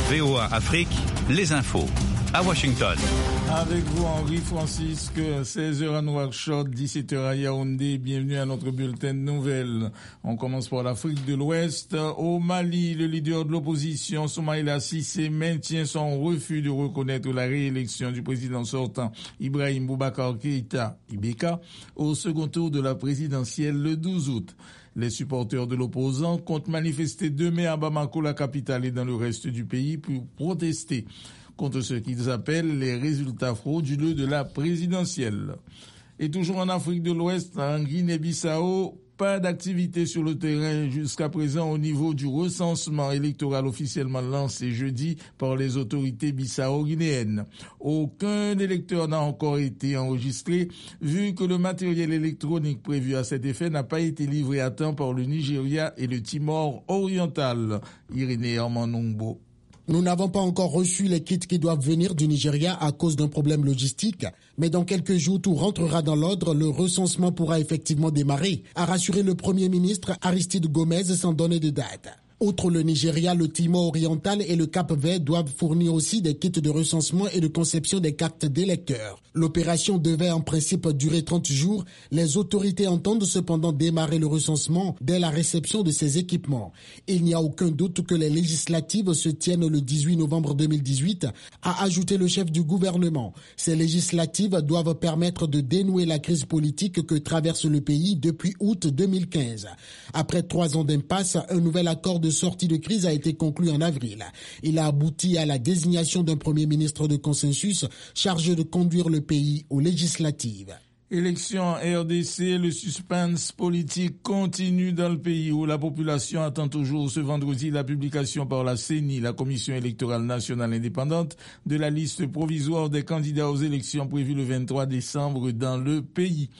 VOA Afrique, les infos. À Washington. Avec vous, Henri-Francisque, 16h à Nouakchott, 17h à Yaoundé. Bienvenue à notre bulletin de nouvelles. On commence par l'Afrique de l'Ouest. Au Mali, le leader de l'opposition, Soumaïla Cissé, maintient son refus de reconnaître la réélection du président sortant, Ibrahim Boubacar Keïta, Ibeka, au second tour de la présidentielle le 12 août. Les supporters de l'opposant comptent manifester demain à Bamako, la capitale, et dans le reste du pays pour protester contre ce qu'ils appellent les résultats frauduleux de la présidentielle. Et toujours en Afrique de l'Ouest, en Guinée-Bissau, pas d'activité sur le terrain jusqu'à présent au niveau du recensement électoral officiellement lancé jeudi par les autorités bissau-guinéennes. Aucun électeur n'a encore été enregistré, vu que le matériel électronique prévu à cet effet n'a pas été livré à temps par le Nigeria et le Timor oriental. Irénée Armanongbo. Nous n'avons pas encore reçu les kits qui doivent venir du Nigeria à cause d'un problème logistique, mais dans quelques jours, tout rentrera dans l'ordre, le recensement pourra effectivement démarrer, a rassuré le Premier ministre Aristide Gomez sans donner de date. Outre le Nigeria, le Timor oriental et le Cap-Vert doivent fournir aussi des kits de recensement et de conception des cartes d'électeurs. L'opération devait en principe durer 30 jours. Les autorités entendent cependant démarrer le recensement dès la réception de ces équipements. Il n'y a aucun doute que les législatives se tiennent le 18 novembre 2018, a ajouté le chef du gouvernement. Ces législatives doivent permettre de dénouer la crise politique que traverse le pays depuis août 2015. Après 3 ans d'impasse, un nouvel accord de sortie de crise a été conclu en avril. Il a abouti à la désignation d'un premier ministre de consensus chargé de conduire le pays aux législatives. Élection en RDC, le suspense politique continue dans le pays où la population attend toujours ce vendredi la publication par la CENI, la Commission électorale nationale indépendante, de la liste provisoire des candidats aux élections prévues le 23 décembre dans le pays.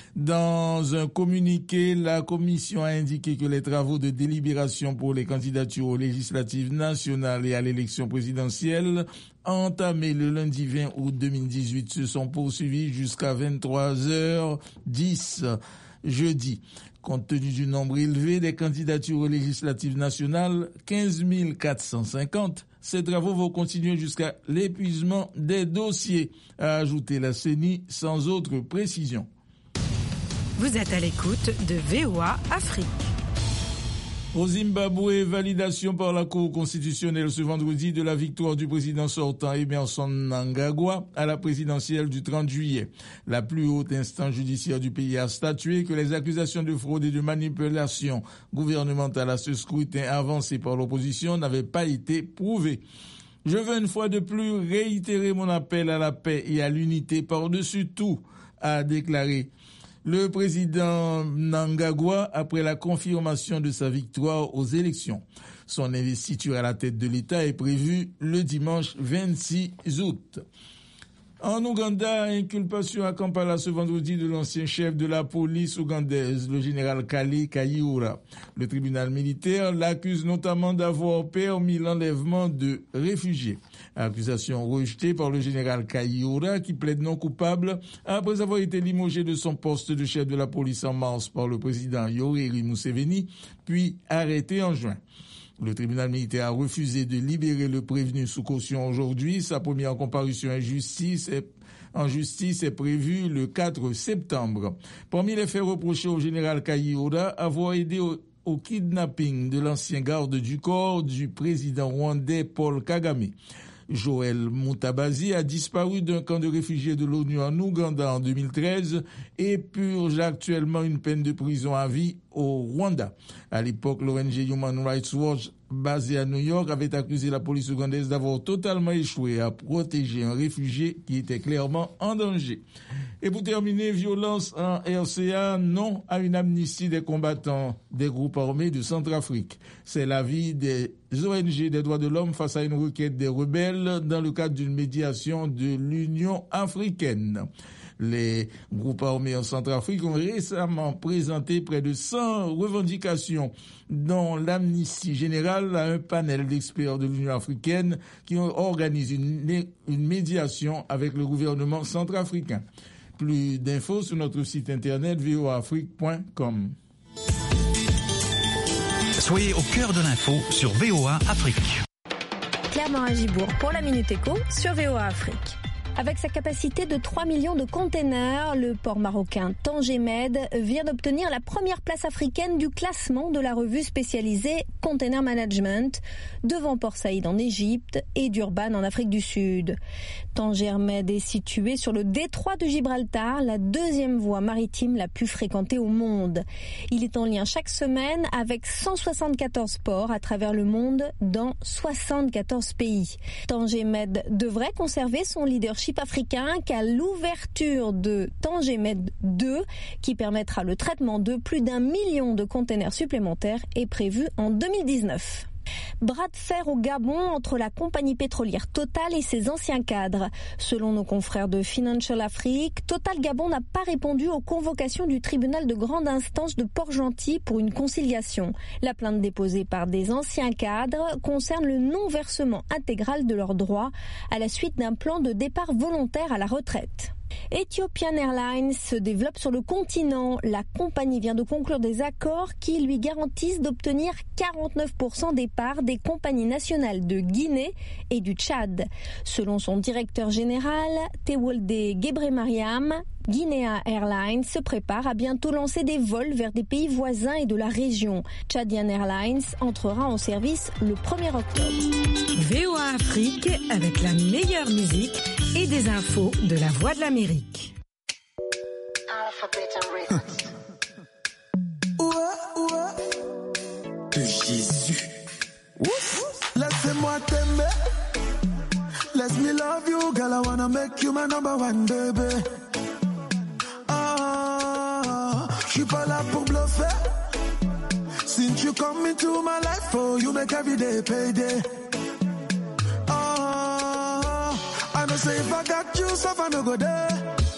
Dans un communiqué, la Commission a indiqué que les travaux de délibération pour les candidatures aux législatives nationales et à l'élection présidentielle entamés le lundi 20 août 2018 se sont poursuivis jusqu'à 23h10 jeudi. Compte tenu du nombre élevé des candidatures aux législatives nationales, 15 450, ces travaux vont continuer jusqu'à l'épuisement des dossiers, a ajouté la CENI sans autre précision. Vous êtes à l'écoute de VOA Afrique. Au Zimbabwe, validation par la Cour constitutionnelle ce vendredi de la victoire du président sortant Emmerson Mnangagwa à la présidentielle du 30 juillet. La plus haute instance judiciaire du pays a statué que les accusations de fraude et de manipulation gouvernementale à ce scrutin avancé par l'opposition n'avaient pas été prouvées. Je veux une fois de plus réitérer mon appel à la paix et à l'unité par-dessus tout, a déclaré le président Mnangagwa après la confirmation de sa victoire aux élections. Son investiture à la tête de l'État est prévue le dimanche 26 août. En Ouganda, inculpation à Kampala ce vendredi de l'ancien chef de la police ougandaise, le général Kale Kayihura. Le tribunal militaire l'accuse notamment d'avoir permis l'enlèvement de réfugiés. Accusation rejetée par le général Kayihura qui plaide non coupable après avoir été limogé de son poste de chef de la police en mars par le président Yoweri Museveni, puis arrêté en juin. Le tribunal militaire a refusé de libérer le prévenu sous caution aujourd'hui. Sa première comparution en justice est prévue le 4 septembre. Parmi les faits reprochés au général Kayihura, avoir aidé au kidnapping de l'ancien garde du corps du président rwandais Paul Kagame. Joël Mutabazi a disparu d'un camp de réfugiés de l'ONU en Ouganda en 2013 et purge actuellement une peine de prison à vie au Rwanda. À l'époque, l'ONG Human Rights Watch, basée à New York, avait accusé la police ougandaise d'avoir totalement échoué à protéger un réfugié qui était clairement en danger. Et pour terminer, violence en RCA, non à une amnistie des combattants des groupes armés de Centrafrique. C'est l'avis des ONG des droits de l'homme face à une requête des rebelles dans le cadre d'une médiation de l'Union africaine. Les groupes armés en Centrafrique ont récemment présenté près de 100 revendications, dont l'amnistie générale à un panel d'experts de l'Union africaine qui organise une médiation avec le gouvernement centrafricain. Plus d'infos sur notre site internet voaafrique.com. Soyez au cœur de l'info sur VOA Afrique. Claire Morin-Gibourg pour la Minute Éco sur VOA Afrique. Avec sa capacité de 3 millions de containers, le port marocain Tanger Med vient d'obtenir la première place africaine du classement de la revue spécialisée Container Management, devant Port Saïd en Égypte et Durban en Afrique du Sud. Tanger Med est situé sur le détroit de Gibraltar, la deuxième voie maritime la plus fréquentée au monde. Il est en lien chaque semaine avec 174 ports à travers le monde dans 74 pays. Tanger Med devrait conserver son leadership africain qu'à l'ouverture de Tanger Med 2, qui permettra le traitement de plus d'1 million de containers supplémentaires, est prévu en 2019. Bras de fer au Gabon entre la compagnie pétrolière Total et ses anciens cadres. Selon nos confrères de Financial Afrique, Total Gabon n'a pas répondu aux convocations du tribunal de grande instance de Port-Gentil pour une conciliation. La plainte déposée par des anciens cadres concerne le non-versement intégral de leurs droits à la suite d'un plan de départ volontaire à la retraite. Ethiopian Airlines se développe sur le continent. La compagnie vient de conclure des accords qui lui garantissent d'obtenir 49% des parts des compagnies nationales de Guinée et du Tchad. Selon son directeur général, Tewolde Gebremariam, Guinea Airlines se prépare à bientôt lancer des vols vers des pays voisins et de la région. Tchadian Airlines entrera en service le 1er octobre. VOA Afrique avec la meilleure musique et des infos de la Voix de l'Amérique. De Jésus. Ouf. Laissez-moi t'aimer. Let me love you, girl. I wanna make you my number one, baby. Je suis pas là pour bluffer. Since you come into my life, oh, you make every day payday. I know say if I got you, so far no go there.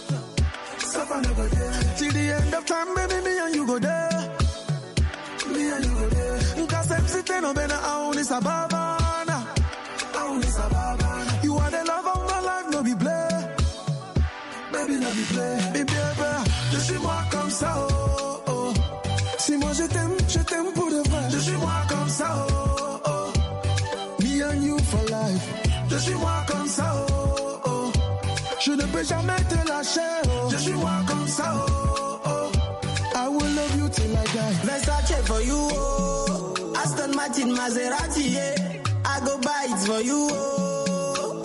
So far no go there. Till the end of time, baby, me and you go there. Me and you go there. Cause I'm sitting on Bena, I only sababana. I only sababana. You are the love of my life, no be play. Baby, no be play. Baby, je suis moi comme ça, oh, oh. Si moi je t'aime pour de vrai. Je suis moi comme ça, oh, oh. Me and you for life. Je suis moi comme ça, oh, oh. Je ne peux jamais te lâcher, oh. Je suis moi comme ça, oh, oh. I will love you till I die. Versace for you, oh. Aston Martin, Maserati, yeah. I go buy it for you, oh.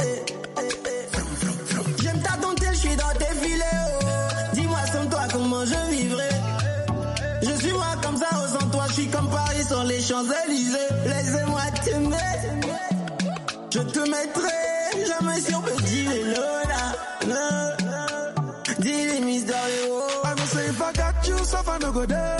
J'aime ta dompter, je suis dans tes filets, oh. Dis-moi sans toi comment je vivrai. Je suis moi comme ça, oh, sans toi je suis comme Paris sans les Champs-Élysées. Laissez-moi t'aimer. Je te mettrai jamais sur petit vélo, là. Dis les mystères, I know say if I got you, so far no go there.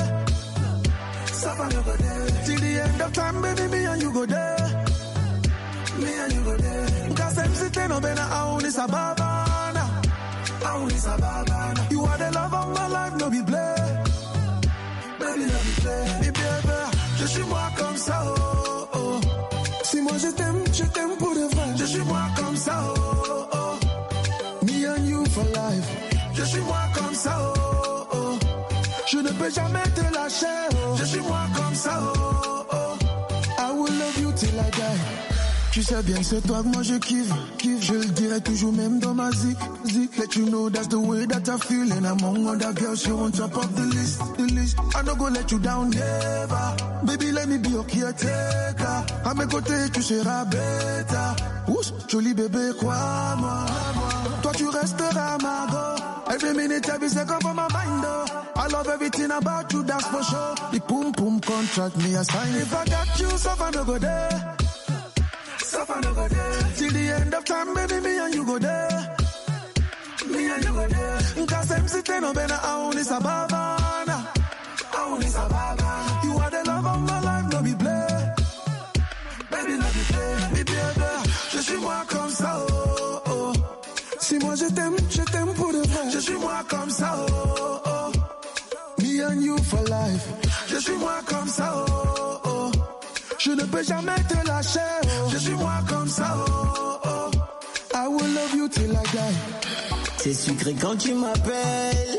So far no go there. Till the end of time, baby, me and you go there. Me and you go there. Cause I'm sitting on Bena, I only sababana. I only sababana. You are the love of my life, no be play. Baby, no be play. Baby, je suis moi comme ça, oh, oh. Si moi je t'aime pour de vrai. Je suis moi comme ça, oh, oh. Me and you for life. Je suis moi comme ça, oh, oh. Je ne peux jamais te lâcher, oh. Je suis moi comme ça, oh, oh. I will love you till I die. Tu sais bien que c'est toi que moi je kiffe. Je le dirai toujours même dans ma zik. Let you know that's the way that I feel. And among other girls you're on top of the list. I no go let you down, never. Baby let me be your caretaker. À mes côtés tu seras bêta. Ouch, joli bébé crois-moi. Toi tu resteras ma go. Every minute every second for my mind, oh. I love everything about you, that's for sure. The pum pum contract me a sign. If I got you, so far no go there. So far no go there. Till the end of time, baby, me and you go there. Me and you go there. Cause I'm sitting on Bena, I only sababana. I only sababana. You are the love of my life, no be play. Baby, no be play. Baby, je suis moi comme ça, oh, oh. Si moi je t'aime pour de vrai. Je suis moi comme ça, oh, oh. Me and you for life. Je suis moi comme ça, oh, oh. Je ne peux jamais te lâcher, oh. Je suis moi comme ça, oh, oh. I will love you till I die. C'est sucré quand tu m'appelles,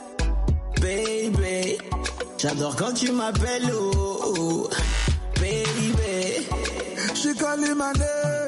baby. J'adore quand tu m'appelles, oh, oh. Baby. She calling my name.